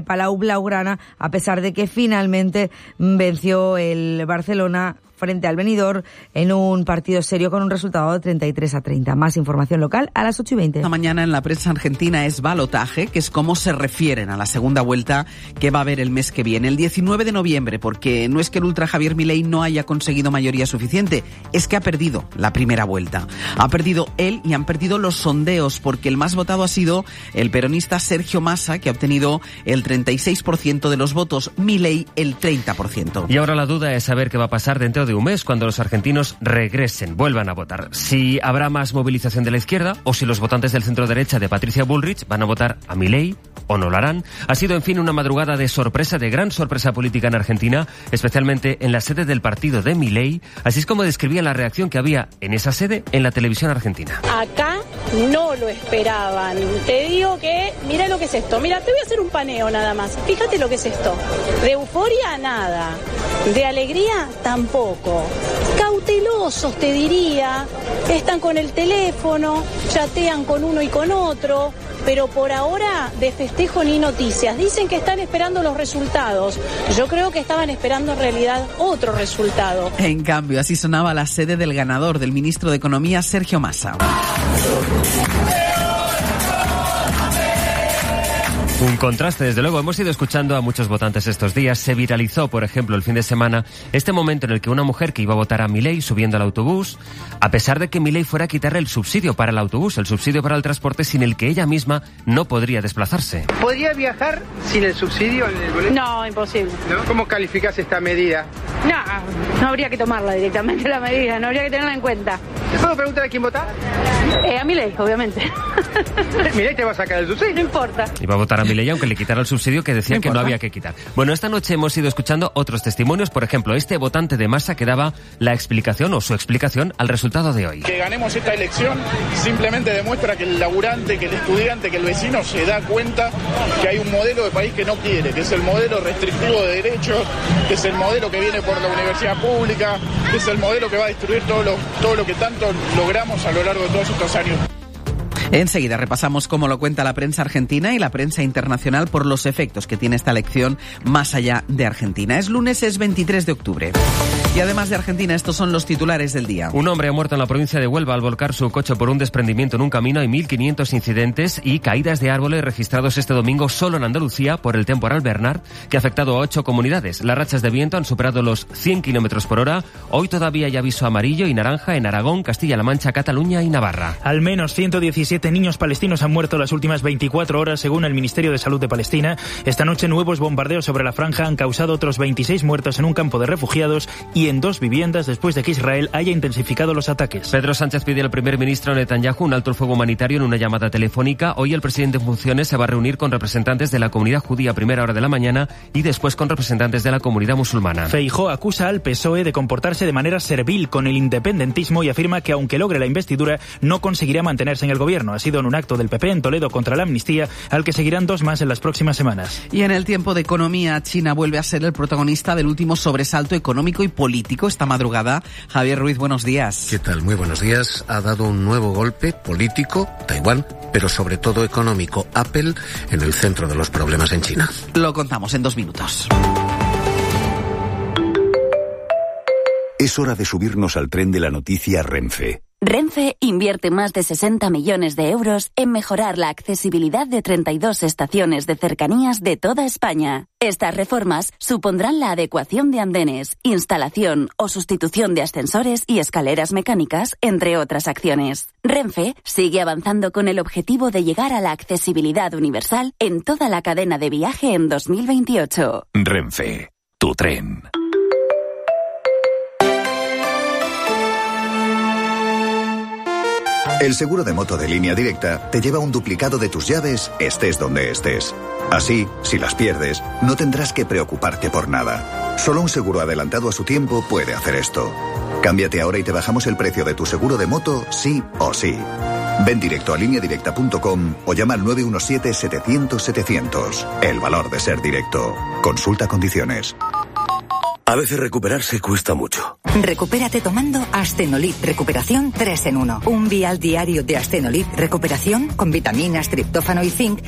Palau Blaugrana, a pesar de que finalmente venció el Barcelona frente al Benidorm en un partido serio con un resultado de 33-30. Más información local a las 8:20. Esta mañana en la prensa argentina es balotaje, que es cómo se refieren a la segunda vuelta que va a haber el mes que viene, el 19 de noviembre, porque no es que el ultra Javier Milei no haya conseguido mayoría suficiente, es que ha perdido la primera vuelta. Ha perdido él y han perdido los sondeos, porque el más votado ha sido el peronista Sergio Massa, que ha obtenido el 36% de los votos, Milei el 30%. Y ahora la duda es saber qué va a pasar dentro de un mes cuando los argentinos regresen, vuelvan a votar. Si habrá más movilización de la izquierda o si los votantes del centro derecha de Patricia Bullrich van a votar a Milei o no lo harán. Ha sido, en fin, una madrugada de sorpresa, de gran sorpresa política en Argentina, especialmente en la sede del partido de Milei. Así es como describían la reacción que había en esa sede en la televisión argentina. Acá no lo esperaban. Te digo que, mira lo que es esto. Mira, te voy a hacer un paneo nada más. Fíjate lo que es esto. De euforia, nada. De alegría, tampoco. Cautelosos, te diría. Están con el teléfono, chatean con uno y con otro. Pero por ahora de festejo ni noticias. Dicen que están esperando los resultados. Yo creo que estaban esperando en realidad otro resultado. En cambio, así sonaba la sede del ganador, del ministro de Economía, Sergio Massa. Un contraste, desde luego. Hemos ido escuchando a muchos votantes estos días. Se viralizó, por ejemplo, el fin de semana, este momento en el que una mujer que iba a votar a Milei subiendo al autobús, a pesar de que Milei fuera a quitarle el subsidio para el autobús, el subsidio para el transporte, sin el que ella misma no podría desplazarse. ¿Podría viajar sin el subsidio en el boleto? No, imposible. ¿No? ¿Cómo calificás esta medida? No habría que tomarla directamente la medida, no habría que tenerla en cuenta. ¿Te puedo preguntar a quién votar? A Milei, obviamente. Milei te va a sacar el subsidio. No importa. Iba a votar a Milei aunque le quitara el subsidio que decía que no había que quitar. Bueno, esta noche hemos ido escuchando otros testimonios. Por ejemplo, este votante de Massa que daba la explicación o su explicación al resultado de hoy. Que ganemos esta elección simplemente demuestra que el laburante, que el estudiante, que el vecino se da cuenta que hay un modelo de país que no quiere, que es el modelo restrictivo de derechos, que es el modelo que viene por la universidad pública, que es el modelo que va a destruir todo lo que tanto logramos a lo largo de todos estos años. Enseguida repasamos cómo lo cuenta la prensa argentina y la prensa internacional por los efectos que tiene esta elección más allá de Argentina. Es lunes, es 23 de octubre. Y además de Argentina, estos son los titulares del día. Un hombre ha muerto en la provincia de Huelva al volcar su coche por un desprendimiento en un camino. Hay 1.500 incidentes y caídas de árboles registrados este domingo solo en Andalucía por el temporal Bernard, que ha afectado a 8 comunidades. Las rachas de viento han superado los 100 km por hora. Hoy todavía hay aviso amarillo y naranja en Aragón, Castilla-La Mancha, Cataluña y Navarra. Al menos 117 niños palestinos han muerto las últimas 24 horas, según el Ministerio de Salud de Palestina. Esta noche nuevos bombardeos sobre la franja han causado otros 26 muertos en un campo de refugiados y en 2 viviendas después de que Israel haya intensificado los ataques. Pedro Sánchez pide al primer ministro Netanyahu un alto el fuego humanitario en una llamada telefónica. Hoy el presidente en funciones se va a reunir con representantes de la comunidad judía a primera hora de la mañana y después con representantes de la comunidad musulmana. Feijóo acusa al PSOE de comportarse de manera servil con el independentismo y afirma que aunque logre la investidura no conseguirá mantenerse en el gobierno. Ha sido en un acto del PP en Toledo contra la amnistía, al que seguirán 2 más en las próximas semanas. Y en el tiempo de economía, China vuelve a ser el protagonista del último sobresalto económico y político esta madrugada. Javier Ruiz, buenos días. ¿Qué tal? Muy buenos días. Ha dado un nuevo golpe político, Taiwán, pero sobre todo económico, Apple, en el centro de los problemas en China. Lo contamos en 2 minutos. Es hora de subirnos al tren de la noticia Renfe. Renfe invierte más de 60 millones de euros en mejorar la accesibilidad de 32 estaciones de cercanías de toda España. Estas reformas supondrán la adecuación de andenes, instalación o sustitución de ascensores y escaleras mecánicas, entre otras acciones. Renfe sigue avanzando con el objetivo de llegar a la accesibilidad universal en toda la cadena de viaje en 2028. Renfe, tu tren. El seguro de moto de Línea Directa te lleva un duplicado de tus llaves, estés donde estés. Así, si las pierdes, no tendrás que preocuparte por nada. Solo un seguro adelantado a su tiempo puede hacer esto. Cámbiate ahora y te bajamos el precio de tu seguro de moto, sí o sí. Ven directo a lineadirecta.com o llama al 917-700-700. El valor de ser directo. Consulta condiciones. A veces recuperarse cuesta mucho. Recupérate tomando Astenolid Recuperación 3 en 1. Un vial diario de Astenolid Recuperación con vitaminas, triptófano y zinc